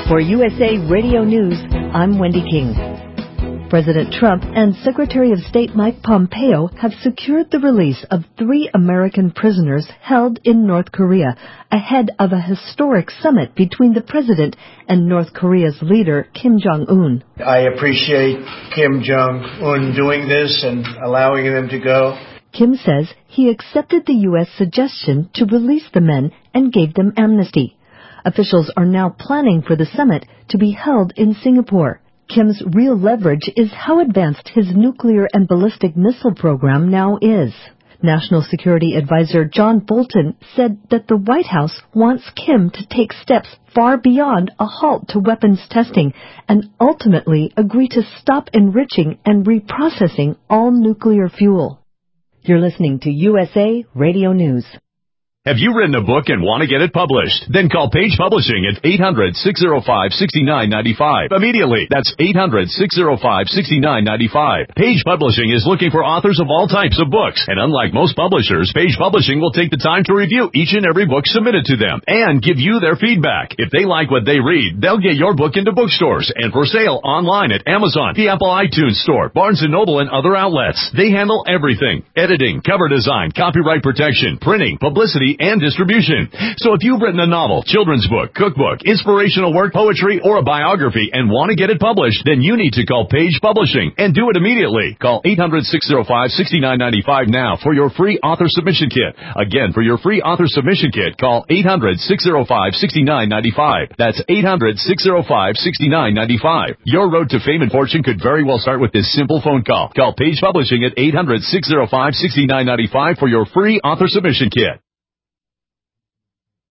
For USA Radio News, I'm Wendy King. President Trump and Secretary of State Mike Pompeo have secured the release of 3 American prisoners held in North Korea ahead of a historic summit between the president and North Korea's leader, Kim Jong-un. I appreciate Kim Jong-un doing this and allowing them to go. Kim says he accepted the U.S. suggestion to release the men and gave them amnesty. Officials are now planning for the summit to be held in Singapore. Kim's real leverage is how advanced his nuclear and ballistic missile program now is. National Security Advisor John Bolton said that the White House wants Kim to take steps far beyond a halt to weapons testing and ultimately agree to stop enriching and reprocessing all nuclear fuel. You're listening to USA Radio News. Have you written a book and want to get it published? Then call Page Publishing at 800-605-6995. Immediately. That's 800-605-6995. Page Publishing is looking for authors of all types of books. And unlike most publishers, Page Publishing will take the time to review each and every book submitted to them and give you their feedback. If they like what they read, they'll get your book into bookstores and for sale online at Amazon, the Apple iTunes Store, Barnes & Noble, and other outlets. They handle everything: editing, cover design, copyright protection, printing, publicity, and distribution. So if you've written a novel, children's book, cookbook, inspirational work, poetry, or a biography and want to get it published, then you need to call Page Publishing and do it immediately. Call 800-605-6995 now for your free author submission kit. Again, for your free author submission kit, call 800-605-6995. That's 800-605-6995. Your road to fame and fortune could very well start with this simple phone call. Call Page Publishing at 800-605-6995 for your free author submission kit.